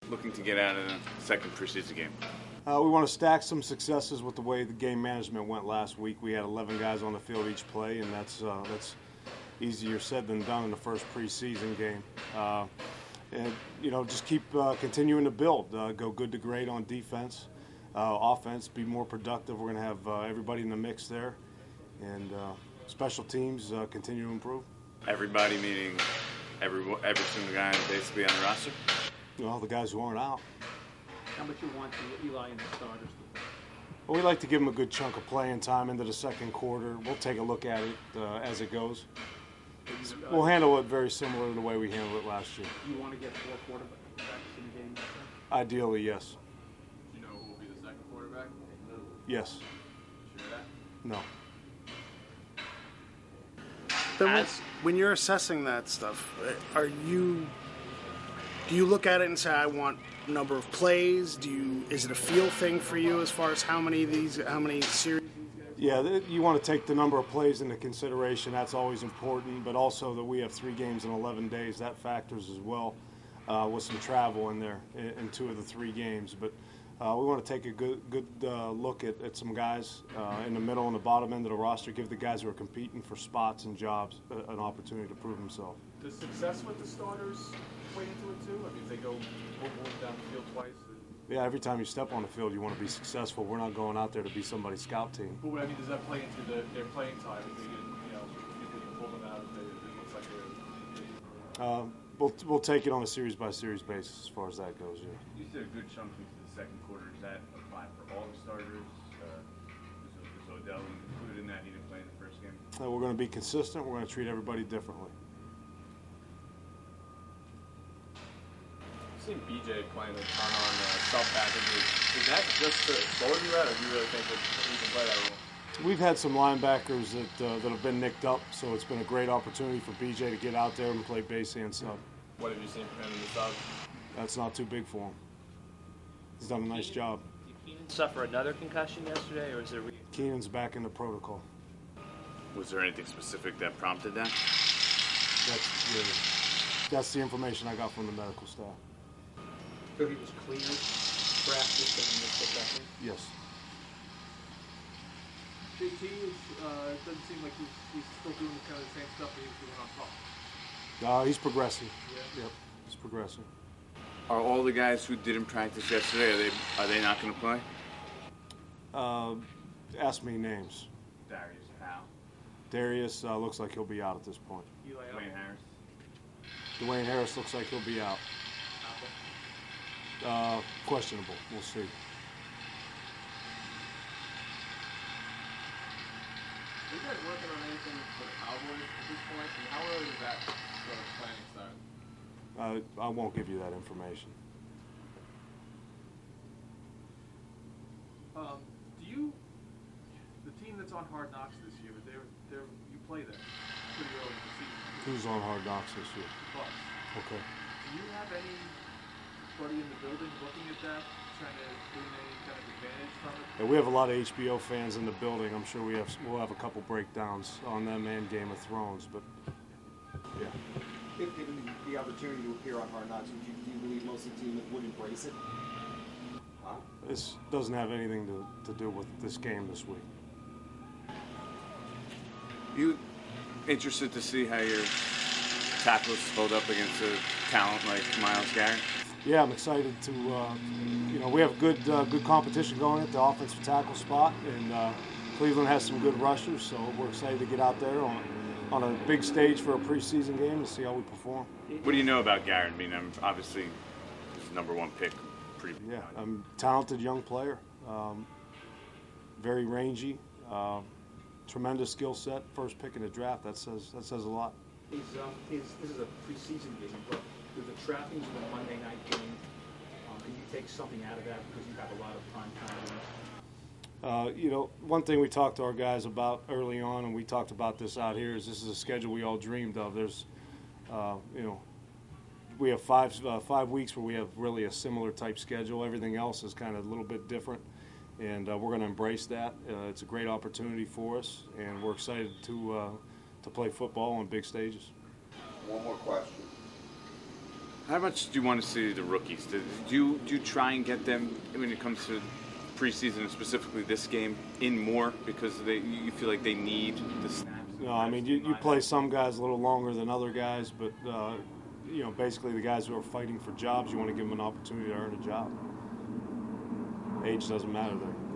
looking to get out of the second preseason game? We want to stack some successes with the way the game management went last week. We had 11 guys on the field each play, and that's easier said than done in the first preseason game. And just keep continuing to build. Go good to great on defense, offense. Be more productive. We're going to have everybody in the mix there, and special teams continue to improve. Everybody meaning every single guy basically on the roster. The guys who aren't out. How much you want Eli and the starters to play? Well, we like to give them a good chunk of playing time into the second quarter. We'll take a look at it as it goes. We'll handle it very similar to the way we handled it last year. Do you want to get 4 quarterbacks in the game? Ideally, yes. Do you know who will be the second quarterback? Yes. Sure of that? No. Then when you're assessing that stuff, do you look at it and say, I want number of plays? Is it a feel thing for you as far as how many series? Yeah, you want to take the number of plays into consideration. That's always important, but also that we have 3 games in 11 days. That factors as well, with some travel in there in 2 of the 3 games. But we want to take a good look at some guys in the middle and the bottom end of the roster, give the guys who are competing for spots and jobs an opportunity to prove themselves. Does success with the starters weigh into it too? I mean, if they go down the field twice? Yeah, every time you step on the field, you want to be successful. We're not going out there to be somebody's scout team. But what I mean, does that play into their playing time? If they if we can pull them out, it looks like We'll take it on a series-by-series basis as far as that goes, yeah. You said a good chunk into the second quarter. Does that apply for all the starters? Is Odell included in that? He didn't play in the first game? We're going to be consistent. We're going to treat everybody differently. I've seen BJ playing a ton on sub-packages. Is that just to slow you out, or do you really think that he can play that role? We've had some linebackers that have been nicked up, so it's been a great opportunity for BJ to get out there and play base and sub. What have you seen from him in the sub? That's not too big for him. He's done a nice job. Did Keenan suffer another concussion yesterday, or is there? Keenan's back in the protocol. Was there anything specific that prompted that? That's the information I got from the medical staff. So he was cleared, practiced, and was put back in? Yes. JT it doesn't seem like he's still doing kind of the same stuff that he was doing on top. He's progressing. Yeah. Yep, he's progressing. Are all the guys who didn't practice yesterday, are they not going to play? Ask me names. Darius Powell. Darius looks like he'll be out at this point. Dwayne Harris. Dwayne Harris looks like he'll be out. Questionable. We'll see. Are you guys working on anything for the Cowboys at this point? And how early is that sort of planning start? I won't give you that information. The team that's on Hard Knocks this year, you play them pretty early in the season. Who's on Hard Knocks this year? Bucks. Okay. Do you have anybody in the building looking at that, trying to gain any kind of advantage from it? Yeah, we have a lot of HBO fans in the building. I'm sure we'll have a couple breakdowns on them and Game of Thrones, but yeah. If given the opportunity to appear on Hard Knocks, do you believe most of the team would embrace it? This doesn't have anything to do with this game this week. You interested to see how your tackles hold up against a talent like Myles Garrett? Yeah, I'm excited to. We have good competition going at the offensive tackle spot, and Cleveland has some good rushers, so we're excited to get out there on a big stage for a preseason game and see how we perform. What do you know about Garrett? I mean, obviously, he's the #1 pick. Yeah, I'm a talented young player, very rangy, tremendous skill set. First pick in the draft. That says a lot. This is a preseason game, but with the trappings of a Monday night game, can you take something out of that because you have a lot of prime time? One thing we talked to our guys about early on, and we talked about this out here, is this is a schedule we all dreamed of. There's, we have 5 weeks where we have really a similar type schedule. Everything else is kind of a little bit different, and we're going to embrace that. It's a great opportunity for us, and we're excited to play football on big stages. One more question. How much do you want to see the rookies? Do you try and get them when it comes to preseason, specifically this game, in more because you feel like they need the snaps? No, I mean you play some guys a little longer than other guys, but basically the guys who are fighting for jobs, you want to give them an opportunity to earn a job. Age doesn't matter there.